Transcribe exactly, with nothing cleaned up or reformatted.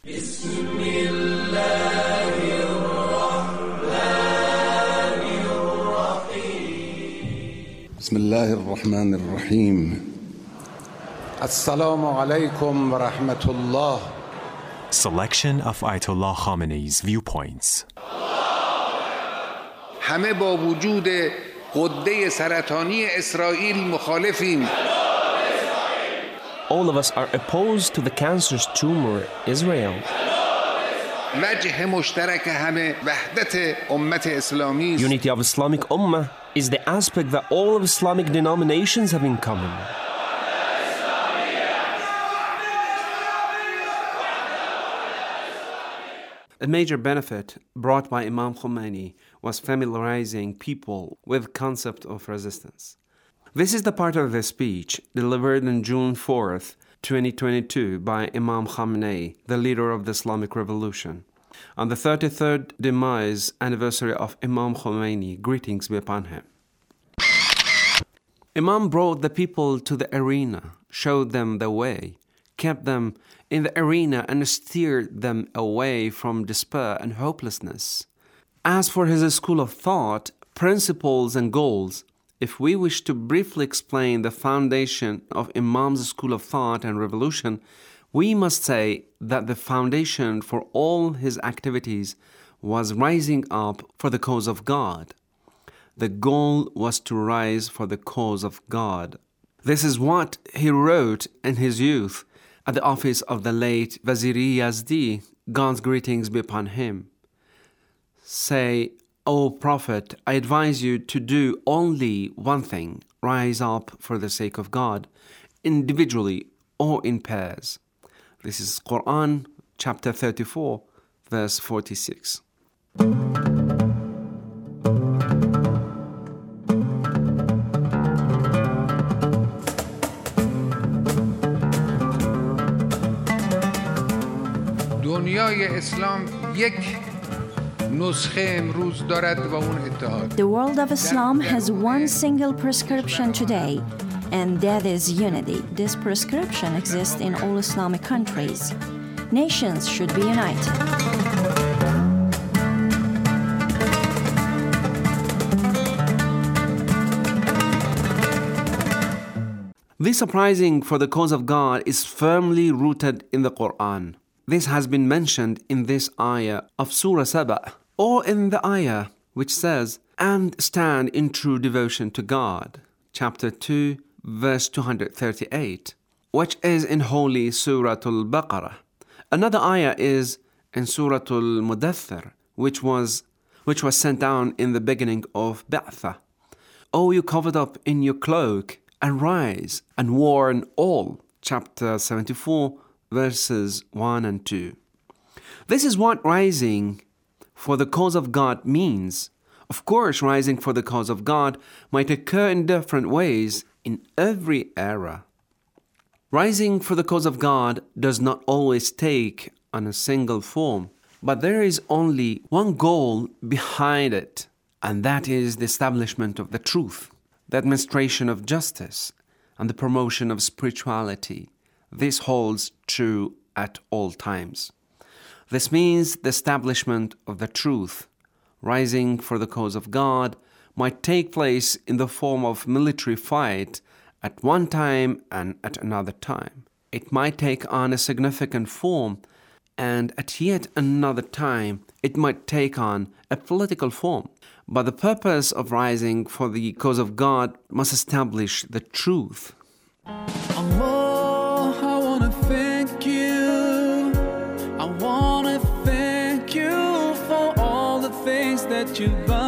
بسم الله الرحمن الرحیم. السلام علیکم و رحمت الله. Selection of Ayatollah Khamenei's viewpoints. همه با وجود غده سرطانی اسرائیل مخالفیم. All of us are opposed to the cancerous tumor, Israel. وجه مشترک همه وحدت امت اسلامی است. Unity of Islamic Ummah is the aspect that all of Islamic denominations have in common. A major benefit brought by Imam Khomeini was familiarizing people with the concept of resistance. This is the part of the speech delivered on June fourth, twenty twenty-two by Imam Khamenei, the leader of the Islamic Revolution. On the thirty-third demise anniversary of Imam Khomeini, greetings be upon him. Imam brought the people to the arena, showed them the way, kept them in the arena and steered them away from despair and hopelessness. As for his school of thought, principles and goals, if we wish to briefly explain the foundation of Imam's school of thought and revolution, we must say that the foundation for all his activities was rising up for the cause of God. The goal was to rise for the cause of God. This is what he wrote in his youth at the office of the late Vaziri Yazdi, God's greetings be upon him. Say, O Prophet, I advise you to do only one thing, rise up for the sake of God, individually or in pairs. This is Quran, chapter thirty-four, verse forty-six. دنیای اسلام یک نسخه امروز دارد و اون اتحاد. The world of Islam has one single prescription today, and that is unity. This prescription exists in all Islamic countries. Nations should be united. This uprising for the cause of God is firmly rooted in the Quran. This has been mentioned in this ayah of Surah Saba, or in the ayah which says, and stand in true devotion to God, chapter two, verse two hundred thirty-eight, which is in Holy Surah Al-Baqarah. Another ayah is in Surah Al-Mudaththir, which was, which was sent down in the beginning of Ba'tha. O you covered up in your cloak, and rise and warn all, chapter seventy-four, verses one and two. This is what rising for the cause of God means. Of course, rising for the cause of God might occur in different ways in every era. Rising for the cause of God does not always take on a single form, but there is only one goal behind it, and that is the establishment of the truth, the administration of justice, and the promotion of spirituality. This holds true at all times. This means the establishment of the truth. Rising for the cause of God might take place in the form of military fight at one time and at another time. It might take on a significant form, and at yet another time it might take on a political form. But the purpose of rising for the cause of God must establish the truth. Allah, I wanna thank you. I wanna thank you for all the things that you've done.